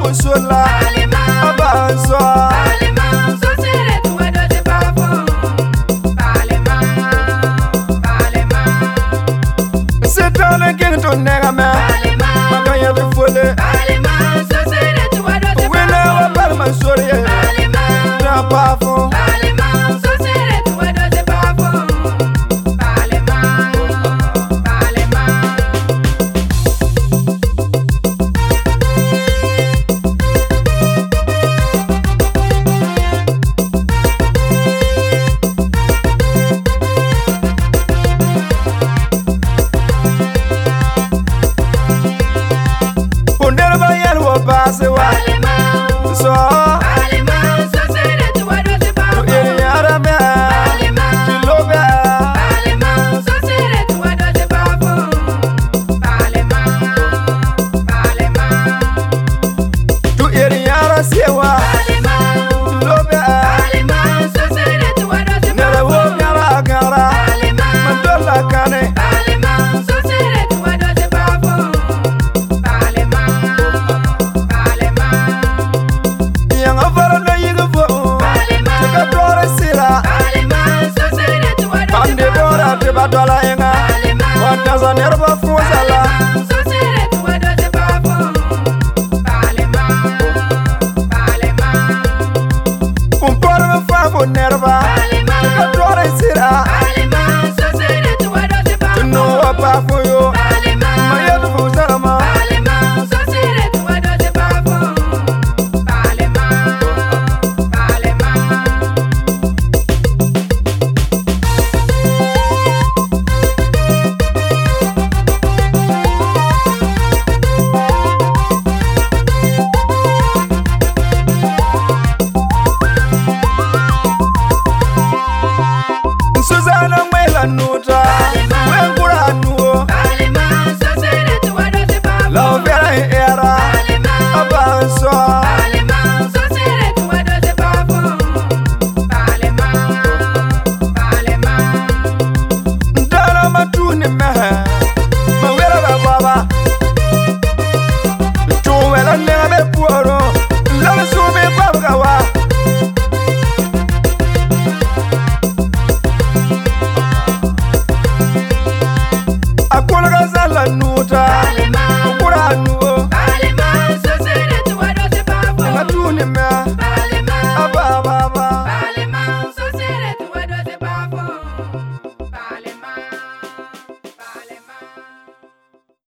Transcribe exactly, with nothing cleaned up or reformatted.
musola abanso setana kento nega me maganya de fole wena wa palma sorie na pafo Sewa so alima so sere tu wado se pa yara me alima lobe alima so sere tu wado se pa alima alima tu yara sewa alima lobe alima so sere tu wado se pa na wo yara gara alima mandola kane alima so sere tu wado se pa Dola enga wataza nerba fuzala so sere tu wado de babo palema palema un porno favo nerba palema dora sira palema so sere tu wado de babo no apa foyo palema mayetu fuzala ma palema so sere tu wado de babo palema palema Susana mwela nuta wengura nuo alima so sere tu wado se babo la vera era alima abanso alima so sere tu wado se babo alima alima ndara matuni mehe mawera baba tu wela ne be puoro